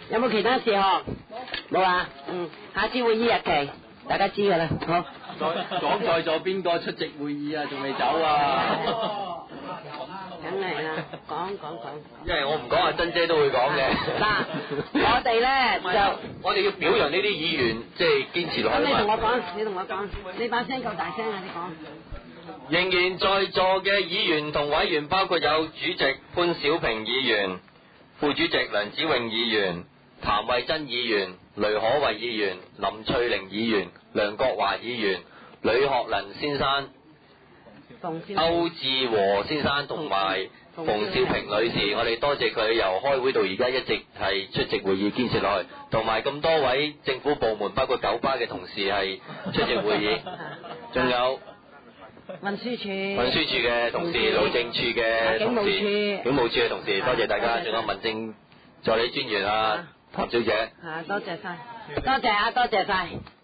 有冇其他事項？冇啊。下次會議日期大家知噶啦。好。 講在座邊個出席會議啊？仲未走啊？ 梗係啦，講。 因為我唔講阿珍姐都會講嘅。 嗱，我哋咧就我哋要表揚呢啲議員，即係堅持落去。 咁你同我講，你把聲夠大聲啊！你講。 仍然在座嘅議員同委員包括有主席潘小平議員、副主席梁子穎議員、譚慧珍議員、雷可慧議員、林翠玲議員、梁國華議員、呂學能先生、歐志和先生同埋馮少平女士，我哋多謝佢由開會到而家一直係出席會議堅持落去，同埋咁多位政府部門包括九巴嘅同事係出席會議，仲有運輸處嘅同事、路政處嘅同事、警務處嘅同事，多謝大家，仲有民政助理專員譚小姐。 多謝晒，多謝晒。